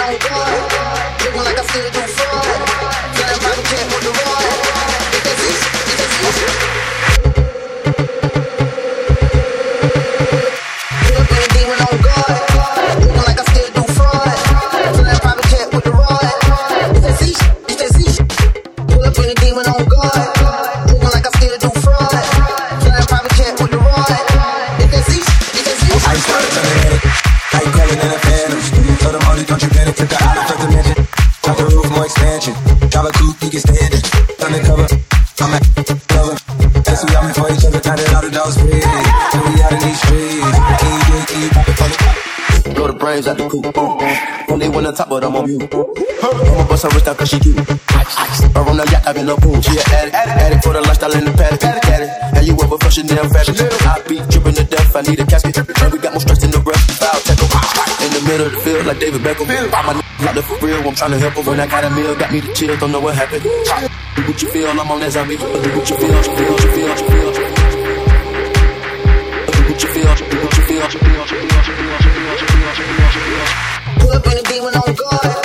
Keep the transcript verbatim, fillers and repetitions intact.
on guard. Looking like I still do fraud. Flying private jet with the rod. Get that fish, get that fish. Pull up in a demon on guard. Looking like I still do fraud. Flying private jet with the rod. Get that fish, get that fish. Pull up in a demon on guard. Looking like I still do fraud. Flying private jet with the rod. Get that fish, get that fish. I started to the head. I ain't calling in a phantom. Told them only don't you panic. Took her out of the dimension. Drop the roof, more expansion. Drive a coupe, you can stand it. Undercover, I'm a lover. That's we out for each other. Now that all the dogs free. And we out in these streets. Can you do it? Can you pop it for me? Blow the brains out the coop. When they went on top, but I'm on mute. I'ma bust her wrist out cause she cute. Or on the yacht, I've been a pool. She an addict, addict for the lifestyle in the paddock. Addict, have you ever flushed your damn fashion? I be dripping to death, I need a casket. And we got more stress in the breath, foul tackle. In the middle of the field like David Beckham. All my niggas out there for real, I'm tryna help her. When I got a meal, got me the chill, don't know what happened. Do what you feel, I'm on that zombie. Do what you feel, you feel, you feel, you feel. Do what you feel, do what you feel, you feel, you feel, you feel, you feel, you feel. Pull up in a demon on guard.